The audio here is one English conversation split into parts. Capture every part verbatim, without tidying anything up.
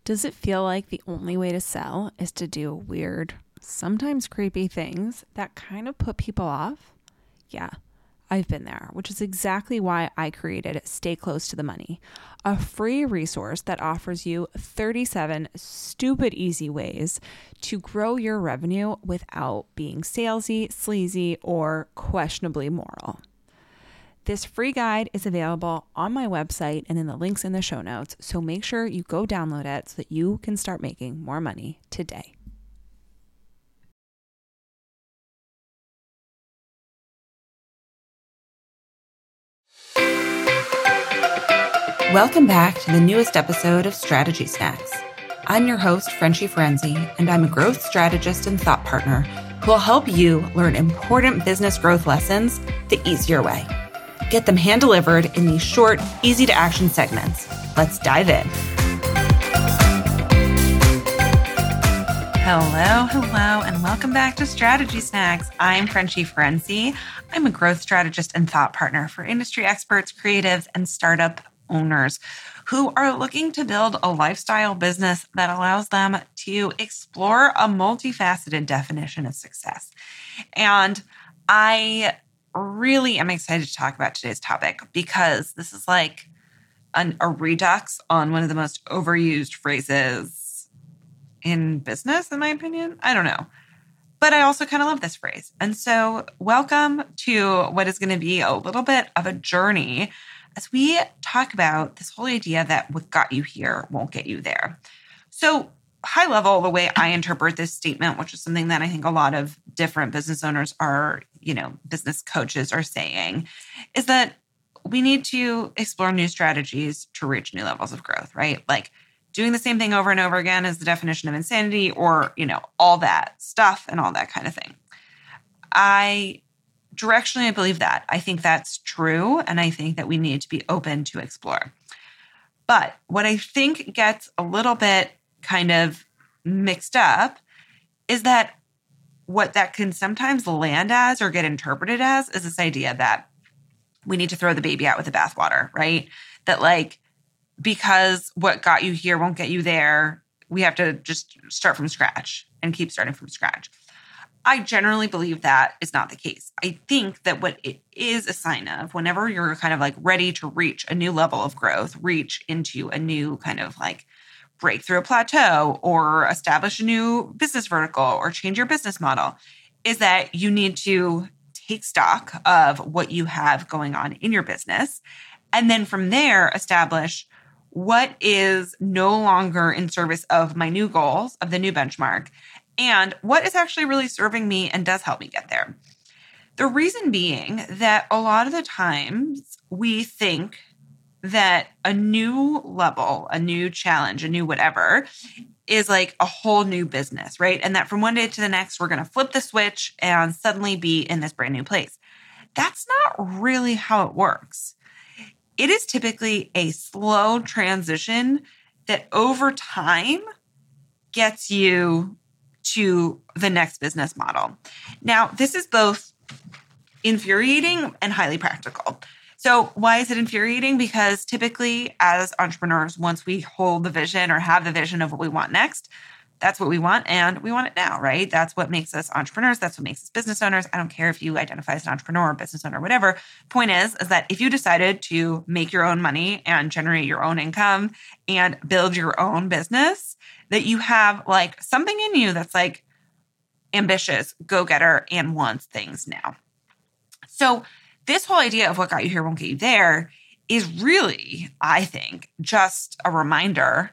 Does it feel like the only way to sell is to do weird, sometimes creepy things that kind of put people off? Yeah, I've been there, which is exactly why I created Stay Close to the Money, a free resource that offers you thirty-seven stupid easy ways to grow your revenue without being salesy, sleazy, or questionably moral. This free guide is available on my website and in the links in the show notes, so make sure you go download it so that you can start making more money today. Welcome back to the newest episode of Strategy Snacks. I'm your host, Frenchie Ferenzi, and I'm a growth strategist and thought partner who will help you learn important business growth lessons the easier way. Get them hand-delivered in these short, easy-to-action segments. Let's dive in. Hello, hello, and welcome back to Strategy Snacks. I'm Frenchie Ferenzi. I'm a growth strategist and thought partner for industry experts, creatives, and startup owners who are looking to build a lifestyle business that allows them to explore a multifaceted definition of success. And I really am excited to talk about today's topic because this is like an, a redux on one of the most overused phrases in business, in my opinion. I don't know. But I also kind of love this phrase. And so welcome to what is going to be a little bit of a journey as we talk about this whole idea that what got you here won't get you there. So high level, the way I interpret this statement, which is something that I think a lot of different business owners are, you know, business coaches are saying, is that we need to explore new strategies to reach new levels of growth, right? Like doing the same thing over and over again is the definition of insanity, or, you know, all that stuff and all that kind of thing. I directionally, I believe that. I think that's true. And I think that we need to be open to explore. But what I think gets a little bit kind of mixed up is that what that can sometimes land as or get interpreted as is this idea that we need to throw the baby out with the bathwater, right? That like, because what got you here won't get you there, we have to just start from scratch and keep starting from scratch. I generally believe that is not the case. I think that what it is a sign of whenever you're kind of like ready to reach a new level of growth, reach into a new kind of like break through a plateau or establish a new business vertical or change your business model, is that you need to take stock of what you have going on in your business. And then from there, establish what is no longer in service of my new goals, of the new benchmark, and what is actually really serving me and does help me get there. The reason being that a lot of the times we think that a new level, a new challenge, a new whatever is like a whole new business, right? And that from one day to the next, we're going to flip the switch and suddenly be in this brand new place. That's not really how it works. It is typically a slow transition that over time gets you to the next business model. Now, this is both infuriating and highly practical. So why is it infuriating? Because typically as entrepreneurs, once we hold the vision or have the vision of what we want next, that's what we want and we want it now, right? That's what makes us entrepreneurs. That's what makes us business owners. I don't care if you identify as an entrepreneur or business owner, whatever. Point is, is that if you decided to make your own money and generate your own income and build your own business, that you have like something in you that's like ambitious, go-getter, and wants things now. So this whole idea of what got you here won't get you there is really, I think, just a reminder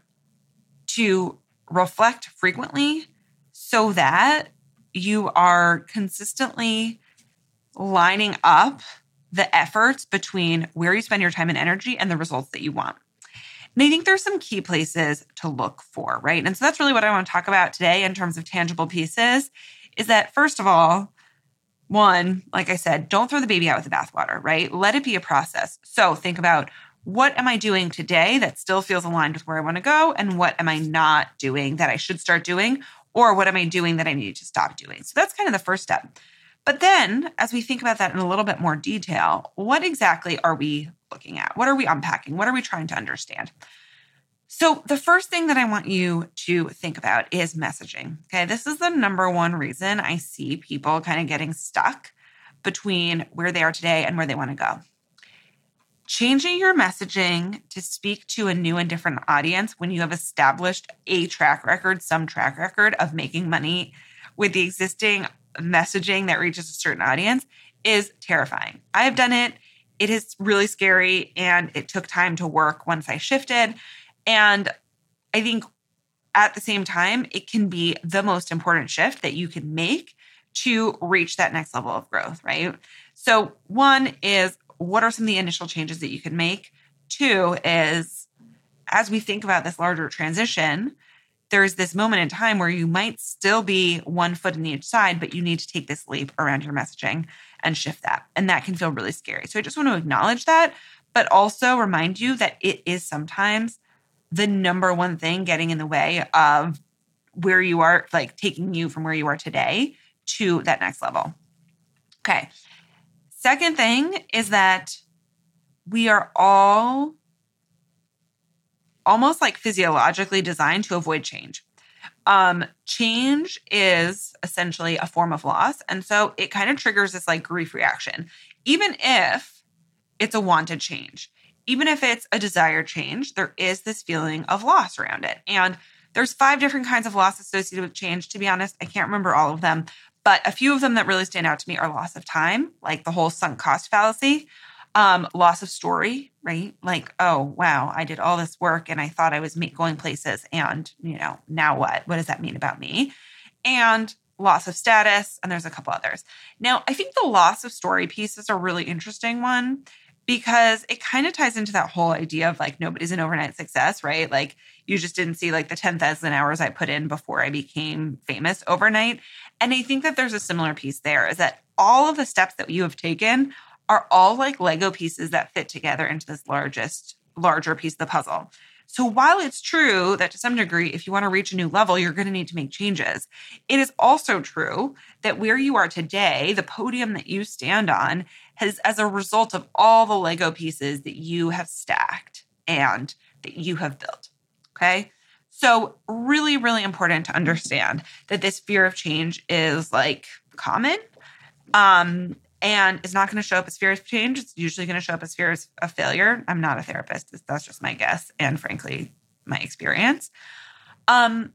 to reflect frequently so that you are consistently lining up the efforts between where you spend your time and energy and the results that you want. And I think there's some key places to look for, right? And so that's really what I want to talk about today in terms of tangible pieces, is that first of all, one, like I said, don't throw the baby out with the bathwater, right? Let it be a process. So think about, what am I doing today that still feels aligned with where I want to go? And what am I not doing that I should start doing? Or what am I doing that I need to stop doing? So that's kind of the first step. But then as we think about that in a little bit more detail, what exactly are we looking at? What are we unpacking? What are we trying to understand? So the first thing that I want you to think about is messaging. Okay. This is the number one reason I see people kind of getting stuck between where they are today and where they want to go. Changing your messaging to speak to a new and different audience when you have established a track record, some track record of making money with the existing messaging that reaches a certain audience is terrifying. I have done it. It is really scary, and it took time to work once I shifted. And I think at the same time, it can be the most important shift that you can make to reach that next level of growth, right? So one is, what are some of the initial changes that you can make? Two is, as we think about this larger transition, there's this moment in time where you might still be one foot in each side, but you need to take this leap around your messaging and shift that. And that can feel really scary. So I just want to acknowledge that, but also remind you that it is sometimes the number one thing getting in the way of where you are, like taking you from where you are today to that next level. Okay. Second thing is that we are all almost like physiologically designed to avoid change. Um, change is essentially a form of loss. And so it kind of triggers this like grief reaction, even if it's a wanted change. Even if it's a desired change, there is this feeling of loss around it. And there's five different kinds of loss associated with change. To be honest, I can't remember all of them, but a few of them that really stand out to me are loss of time, like the whole sunk cost fallacy, um, loss of story, right? Like, oh, wow, I did all this work and I thought I was going places, and, you know, now what? What does that mean about me? And loss of status, and there's a couple others. Now, I think the loss of story piece is a really interesting one, because it kind of ties into that whole idea of like, nobody's an overnight success, right? Like, you just didn't see like the ten thousand hours I put in before I became famous overnight. And I think that there's a similar piece there, is that all of the steps that you have taken are all like Lego pieces that fit together into this largest, larger piece of the puzzle. So while it's true that to some degree, if you want to reach a new level, you're going to need to make changes, it is also true that where you are today, the podium that you stand on, has as a result of all the Lego pieces that you have stacked and that you have built. Okay. So really, really important to understand that this fear of change is like common. Um, And it's not going to show up as fear of change. It's usually going to show up as fear of failure. I'm not a therapist. That's just my guess and, frankly, my experience. Um,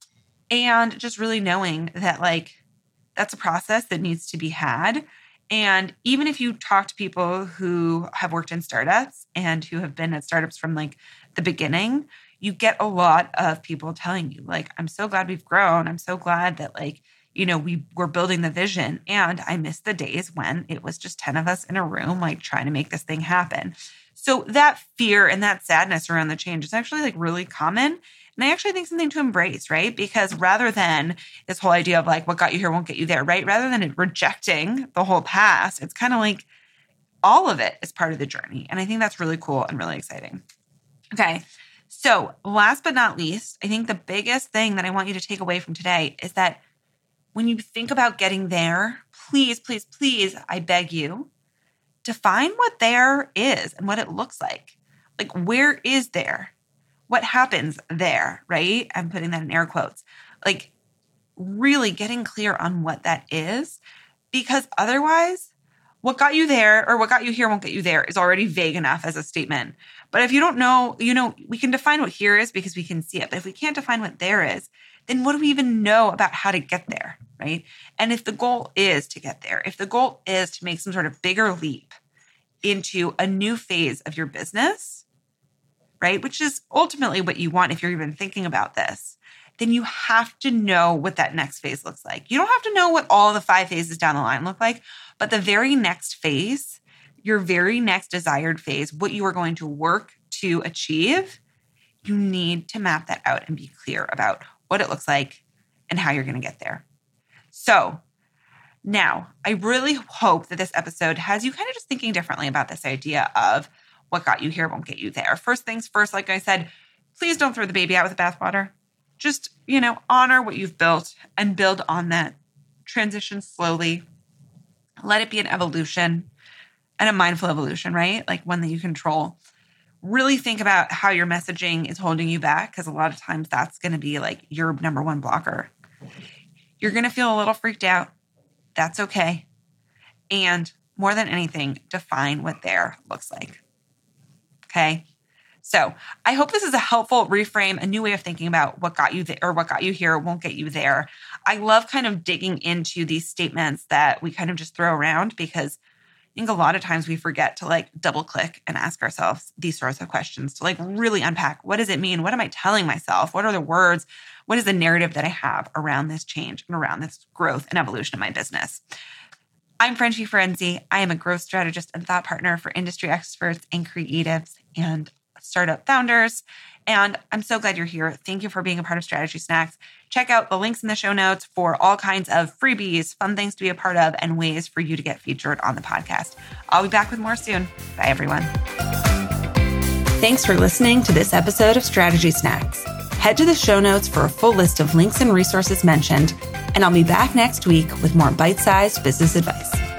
and just really knowing that, like, that's a process that needs to be had. And even if you talk to people who have worked in startups and who have been at startups from, like, the beginning, you get a lot of people telling you, like, I'm so glad we've grown. I'm so glad that, like, you know, we were building the vision, and I miss the days when it was just ten of us in a room, like trying to make this thing happen. So that fear and that sadness around the change is actually like really common. And I actually think something to embrace, right? Because rather than this whole idea of like, what got you here won't get you there, right? Rather than rejecting the whole past, it's kind of like all of it is part of the journey. And I think that's really cool and really exciting. Okay. So last but not least, I think the biggest thing that I want you to take away from today is that when you think about getting there, please, please, please, I beg you, define what there is and what it looks like. Like, where is there? What happens there, right? I'm putting that in air quotes. Like, really getting clear on what that is, because otherwise, what got you there or what got you here won't get you there is already vague enough as a statement. But if you don't know, you know, we can define what here is because we can see it. But if we can't define what there is, then what do we even know about how to get there, right? And if the goal is to get there, if the goal is to make some sort of bigger leap into a new phase of your business, right, which is ultimately what you want if you're even thinking about this, then you have to know what that next phase looks like. You don't have to know what all the five phases down the line look like, but the very next phase, your very next desired phase, what you are going to work to achieve, you need to map that out and be clear about what it looks like and how you're going to get there. So now I really hope that this episode has you kind of just thinking differently about this idea of what got you here won't get you there. First things first, like I said, please don't throw the baby out with the bathwater. Just, you know, honor what you've built and build on that. Transition slowly. Let it be an evolution and a mindful evolution, right? Like one that you control. really think about how your messaging is holding you back, because a lot of times that's going to be like your number one blocker. You're going to feel a little freaked out. That's okay. And more than anything, define what there looks like. Okay. So I hope this is a helpful reframe, a new way of thinking about what got you there, or what got you here won't get you there. I love kind of digging into these statements that we kind of just throw around, because I think a lot of times we forget to like double click and ask ourselves these sorts of questions to like really unpack. What does it mean? What am I telling myself? What are the words? What is the narrative that I have around this change and around this growth and evolution of my business? I'm Frenchie Ferenczi. I am a growth strategist and thought partner for industry experts and creatives and startup founders. And I'm so glad you're here. Thank you for being a part of Strategy Snacks. Check out the links in the show notes for all kinds of freebies, fun things to be a part of, and ways for you to get featured on the podcast. I'll be back with more soon. Bye, everyone. Thanks for listening to this episode of Strategy Snacks. Head to the show notes for a full list of links and resources mentioned, and I'll be back next week with more bite-sized business advice.